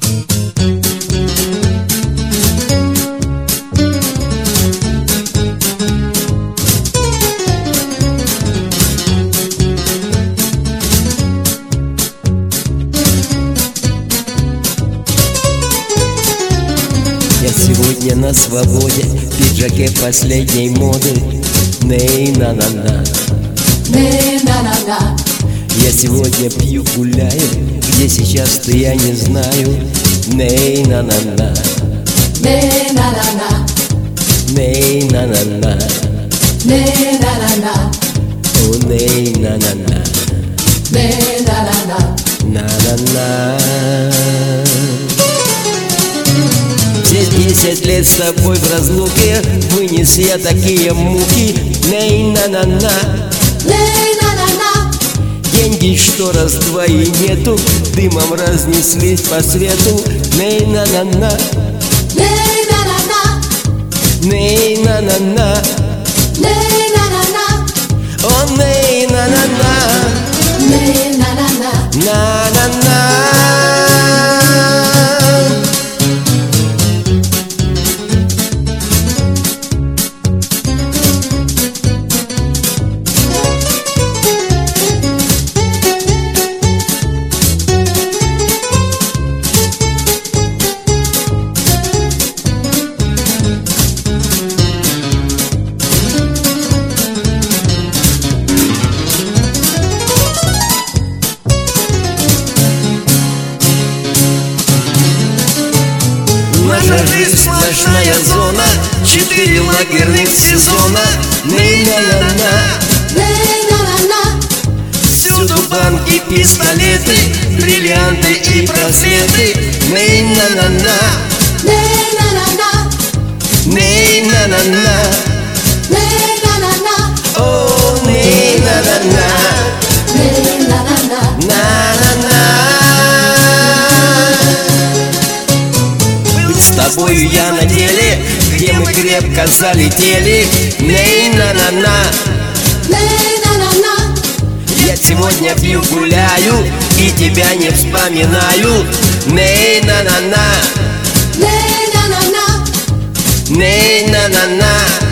Я сегодня на свободе, в пиджаке последней моды. Ней-на-на-на, Не-на-на-на, я сегодня пью, гуляю, где сейчас ты, я не знаю. Ней-на-на-на, не-на-на-на, ней-на-на-на, не-на-на-на, о, ней-на-на-на, не-на-на-на. на-на-на. Все 10 лет с тобой в разлуке вынес я такие муки. Ней-на-на-на, Не-на-на-на, деньги, что раз-два и нету, дымом разнеслись по свету. Ней-на-на-на, не-на-на-на, ней-на-на-на, не-на-на-на, о, ней-на-на-на, не-на-на-на. на-на-на. Наша жизнь сплошная зона, 4 лагерных сезона. Ней-на-на-на, Не-на-на-на, всюду банки, пистолеты, бриллианты и браслеты. Ней-на-на-на, не-на-на-на, ней-на-на-на, не-на-на-на, О, ней-на-на-на, не-на-на-на. на-на-на. Быть с тобою я на деле, где мы крепко залетели. Ней-на-на-на, Не-на-на-на, я сегодня пью, гуляю и тебя не вспоминаю. Ней-на-на-на, не-на-на-на, ней-на-на-на.